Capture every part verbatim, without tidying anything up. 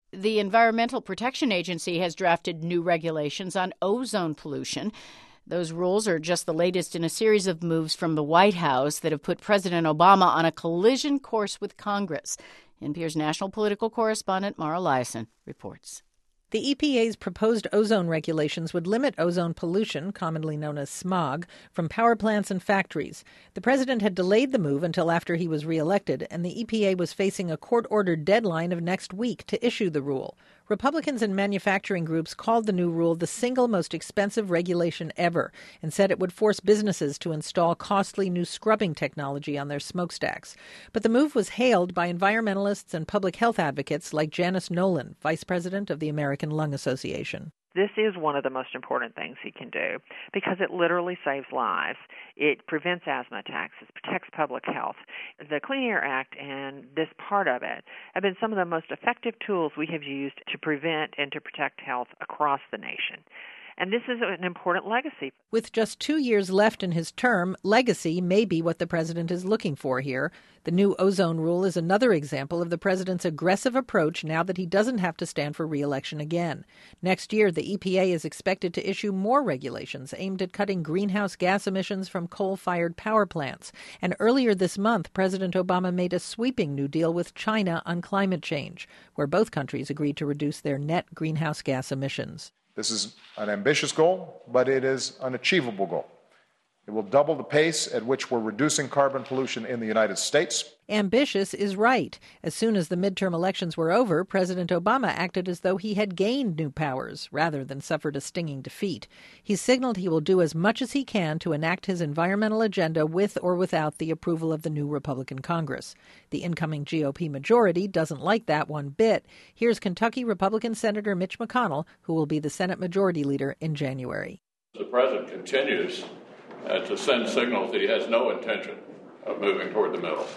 The Environmental Protection Agency has drafted new regulations on ozone pollution. Those rules are just the latest in a series of moves from the White House that have put President Obama on a collision course with Congress. N P R's national political correspondent Mara Liasson reports. The E P A's proposed ozone regulations would limit ozone pollution, commonly known as smog, from power plants and factories. The president had delayed the move until after he was reelected, and the E P A was facing a court-ordered deadline of next week to issue the rule. Republicans and manufacturing groups called the new rule the single most expensive regulation ever and said it would force businesses to install costly new scrubbing technology on their smokestacks. But the move was hailed by environmentalists and public health advocates like Janice Nolan, vice president of the American Lung Association. This is one of the most important things he can do because it literally saves lives. It prevents asthma attacks. It protects public health. The Clean Air Act and this part of it have been some of the most effective tools we have used to prevent and to protect health across the nation. And this is an important legacy. With just two years left in his term, legacy may be what the president is looking for here. The new ozone rule is another example of the president's aggressive approach now that he doesn't have to stand for re-election again. Next year, the E P A is expected to issue more regulations aimed at cutting greenhouse gas emissions from coal-fired power plants. And earlier this month, President Obama made a sweeping new deal with China on climate change, where both countries agreed to reduce their net greenhouse gas emissions. This is an ambitious goal, but it is an achievable goal. It will double the pace at which we're reducing carbon pollution in the United States. Ambitious is right. As soon as the midterm elections were over, President Obama acted as though he had gained new powers rather than suffered a stinging defeat. He signaled he will do as much as he can to enact his environmental agenda with or without the approval of the new Republican Congress. The incoming G O P majority doesn't like that one bit. Here's Kentucky Republican Senator Mitch McConnell, who will be the Senate Majority Leader in January. The president continues uh, to send signals that he has no intention of moving toward the middle.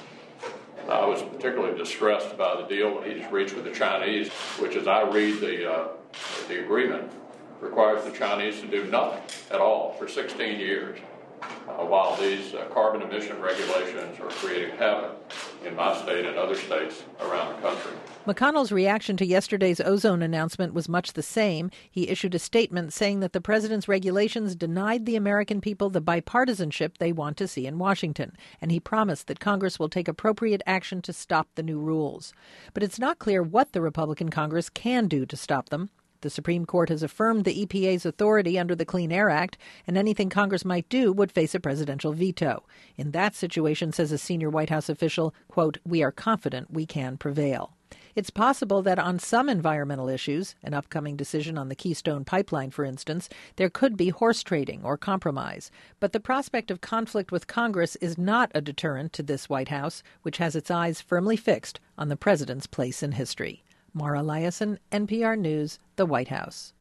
I was particularly distressed by the deal he just reached with the Chinese, which, as I read the uh, the agreement, requires the Chinese to do nothing at all for sixteen years, uh, while these uh, carbon emission regulations are creating havoc in my state and other states around the country. McConnell's reaction to yesterday's ozone announcement was much the same. He issued a statement saying that the president's regulations denied the American people the bipartisanship they want to see in Washington, and he promised that Congress will take appropriate action to stop the new rules. But it's not clear what the Republican Congress can do to stop them. The Supreme Court has affirmed the E P A's authority under the Clean Air Act, and anything Congress might do would face a presidential veto. In that situation, says a senior White House official, quote, "We are confident we can prevail." It's possible that on some environmental issues, an upcoming decision on the Keystone Pipeline, for instance, there could be horse trading or compromise. But the prospect of conflict with Congress is not a deterrent to this White House, which has its eyes firmly fixed on the president's place in history. Mara Liasson, N P R News, the White House.